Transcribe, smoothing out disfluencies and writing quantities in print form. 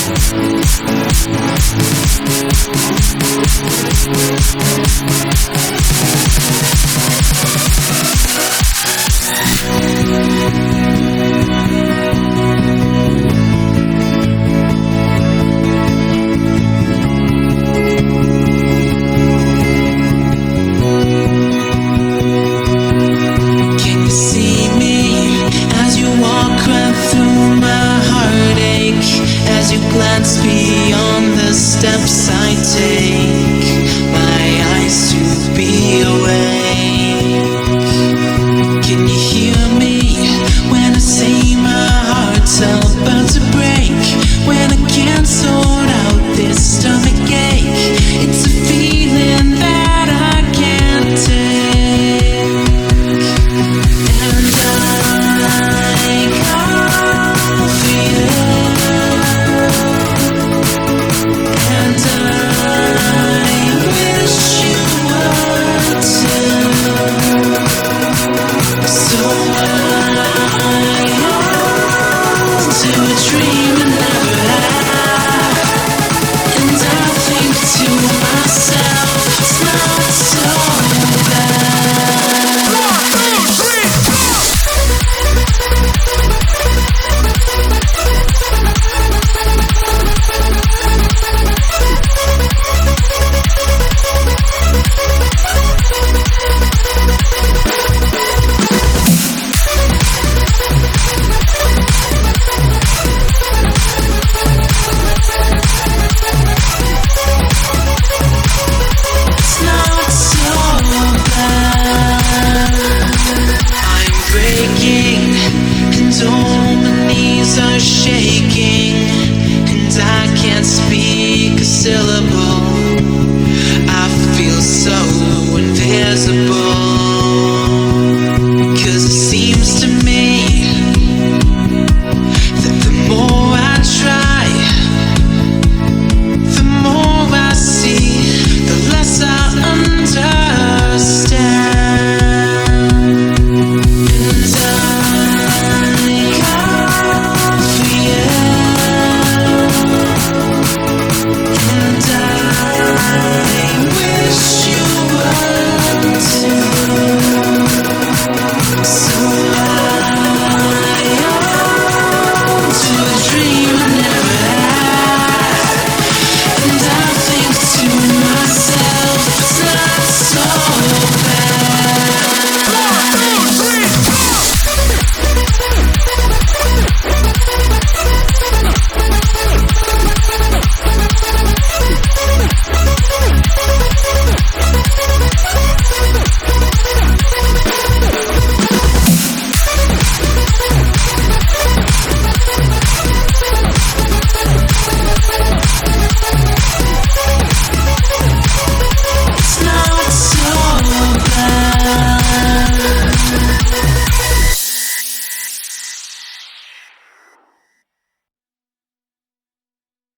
Glance beyond the steps I take, my eyes to be awake. Can you hear me when I say my heart's about to break? When I can't sort out this stomach ache, it's a feeling that I can't take. And I call for you. So